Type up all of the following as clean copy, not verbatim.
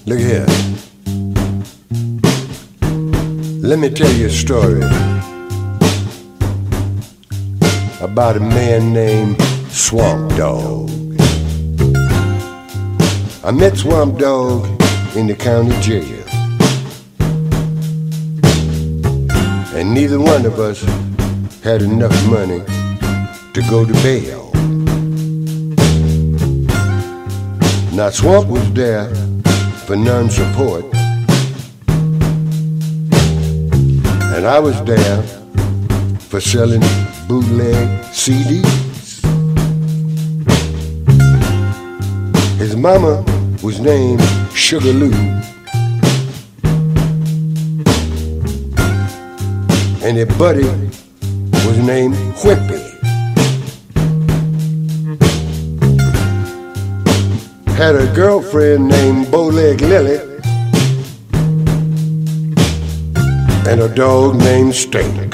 Look here. Let me tell you a story about a man named Swamp Dog. I met Swamp Dog in the county jail, and neither one of us had enough money to go to bail. Now Swamp was there for non-support, and I was there for selling bootleg CDs. His mama was named Sugar Lou, and his buddy was named Whippy. Had a girlfriend named Bowleg Lily, and a dog named Stink.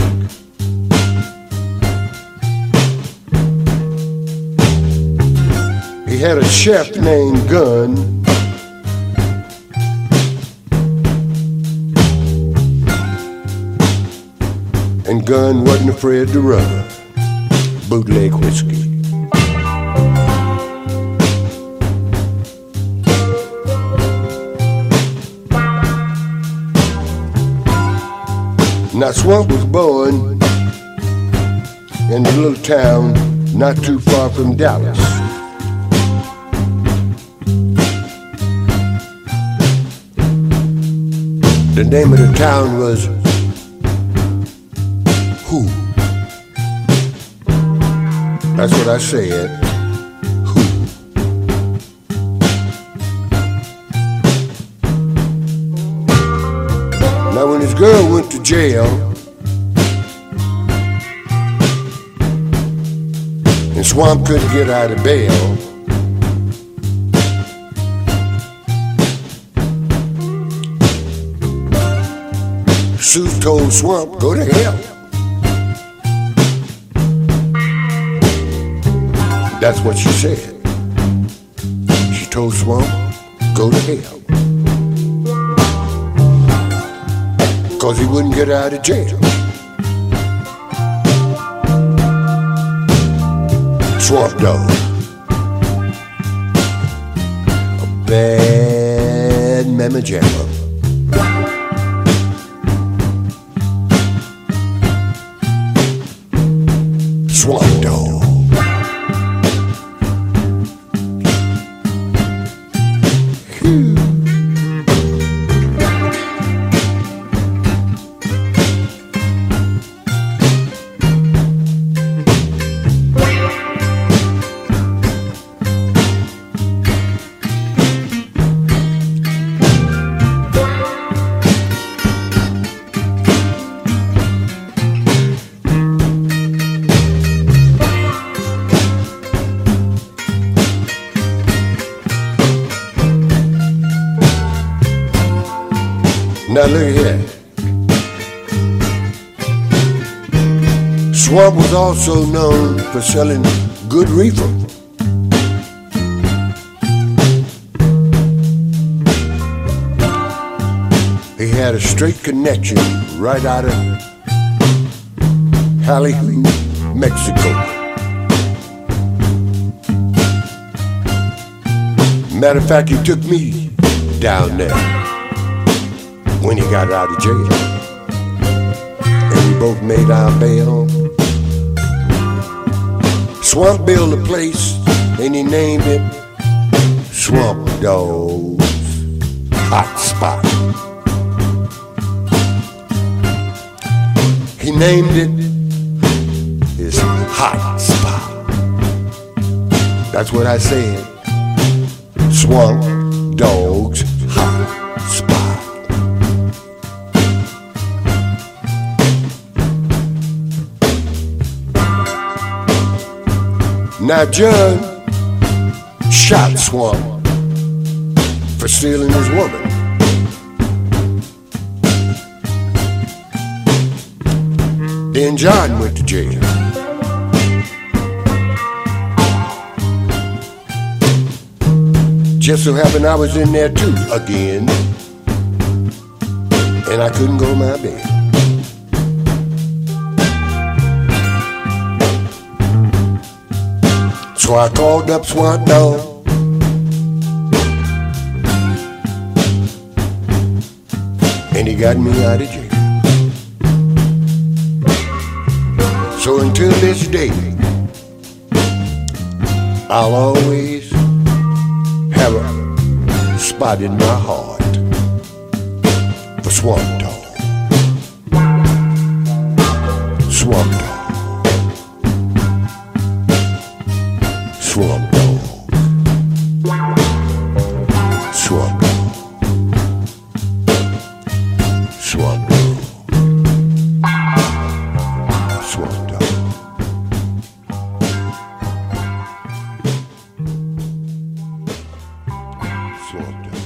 He had a chef named Gun, and Gun wasn't afraid to run bootleg whiskey. Now Swamp was born in a little town not too far from Dallas. The name of the town was Who. That's what I said. Who. Now when his girl went to jail and Swamp couldn't get out of bail, Sue told Swamp, go to hell. That's what she said. She told Swamp, go to hell. 'Cause he wouldn't get out of jail. Swamp Dog, a bad mamma jamma. Swamp Dog. Now look here. Swamp was also known for selling good reefer. He had a straight connection right out of Ballyhoo, Mexico. Matter of fact, he took me down there when he got out of jail, and we both made our bail. Swamp built a place, and he named it Swamp Dog's Hot Spot. He named it his Hot Spot. That's what I said. Swamp Dog's Hot Spot. Now John shot Swamp for stealing his woman. Then John went to jail. Just so happened I was in there too again, and I couldn't go to my bed. So I called up Swamp Dogg, and he got me out of jail. So until this day, I'll always have a spot in my heart for Swamp Dogg. Swamp Dogg. Swamp Dogg. Swamp Dogg. Swamp Dogg. Swamp Dogg. Swamp Dogg.